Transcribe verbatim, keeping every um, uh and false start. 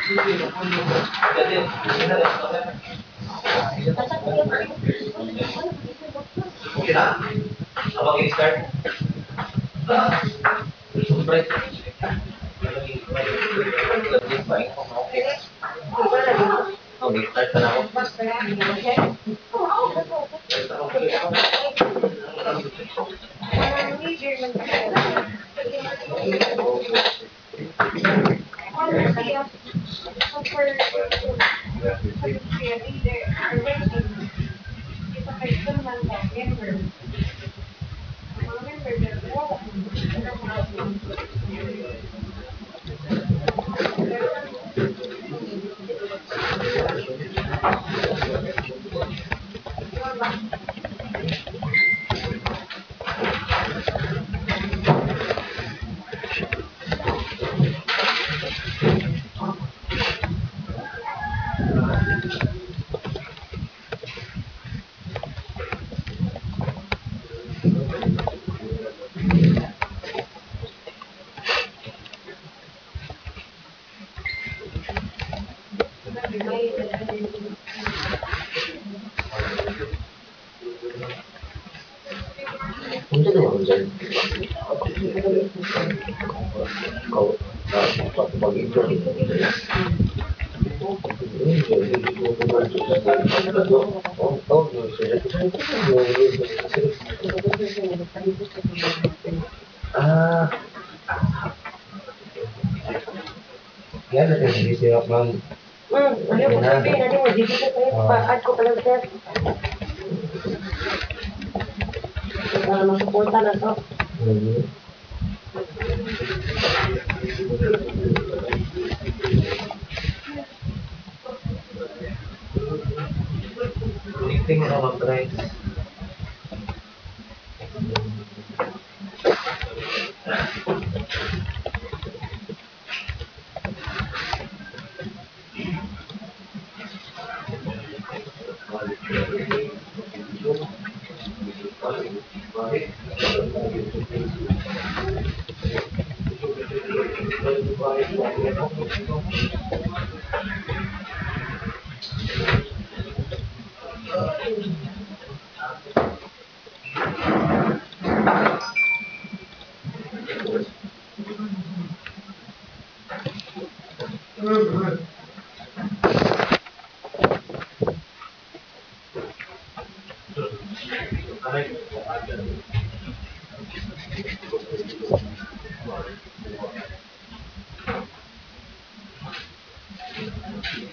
Okay na? Abang i-start. Siyempre. Okay, start na ako. Punta naman dyan. Ikaw, pag-enjoy. Ah, yan natin hindi siya mang Hmm, ano mo sabi, ano mo, dito ko kayo, pa-add ko pala sir. Para masuporta na to. connecting na mag-drive. Hmm, hmm.